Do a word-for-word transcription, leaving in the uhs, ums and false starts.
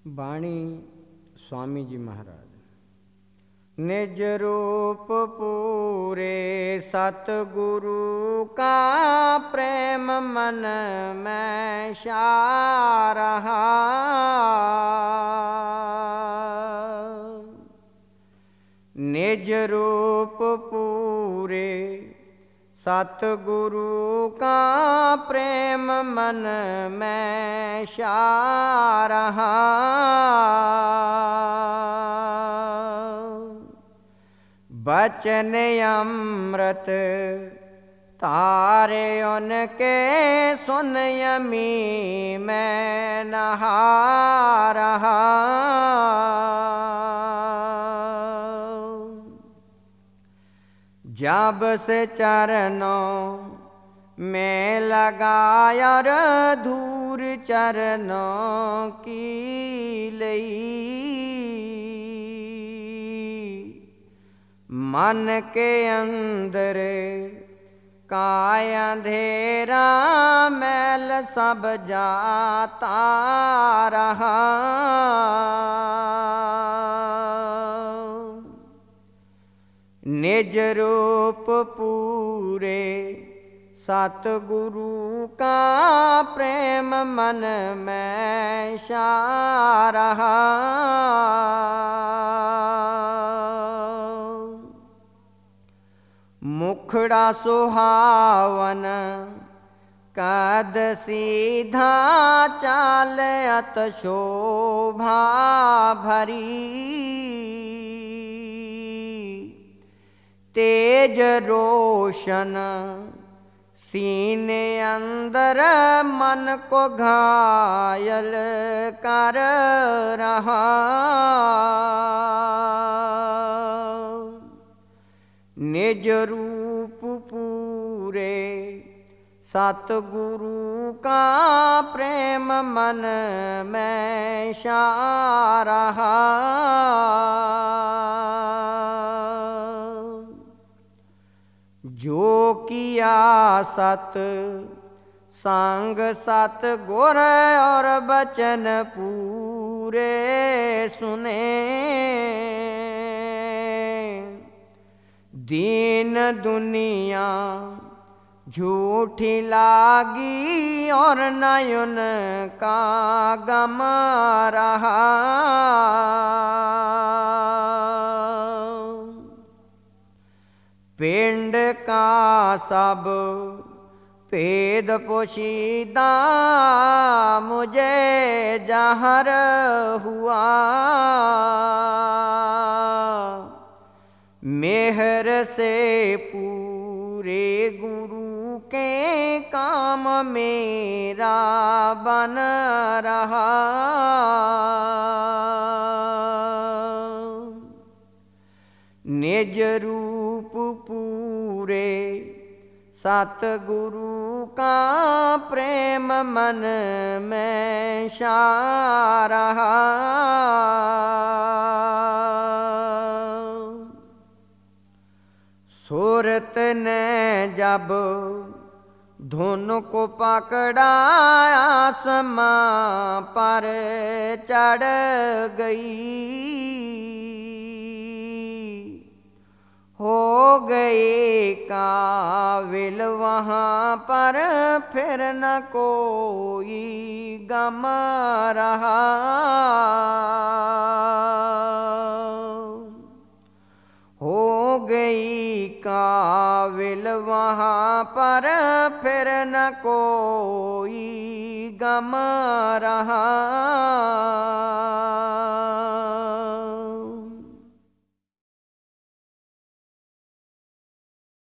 बाणी स्वामी जी महाराज। निज रूप पूरे सतगुरु का प्रेम मन में छा रहा। निज रूप पूरे सतगुरु का प्रेम मन में छा रहा। बचन अमृत तारे उनके सुन यमी में नहा रहा। जब से चरणों में लगाया और धूर चरणों की लई। मन के अंदर काय अंधेरा मैल सब जाता रहा। निज रूप पूरे सतगुरु का प्रेम मन में छा रहा। मुखड़ा सुहावन कद सीधा चाल अत शोभा भरी। तेज रोशन सीने अंदर मन को घायल कर रहा। निज रूप पूरे सतगुरु का प्रेम मन में छा रहा। जो किया सत संग सत गुर और बचन पूरे सुने। दीन दुनिया झूठी लागी और नयन का गम रहा। पिंड का सब भेद पोशीदा मुझे जाहिर हुआ। मेहर से पूरे गुरु के काम मेरा बन रहा। निज रूप पूरे सतगुरु का प्रेम मन में छा रहा। सूरत ने जब धुन को पकड़ा आसमां पर चढ़ गई। हो गए काबिल वहाँ पर फिर न कोई गम रहा। हो गई काबिल वहाँ पर फिर न कोई गम रहा।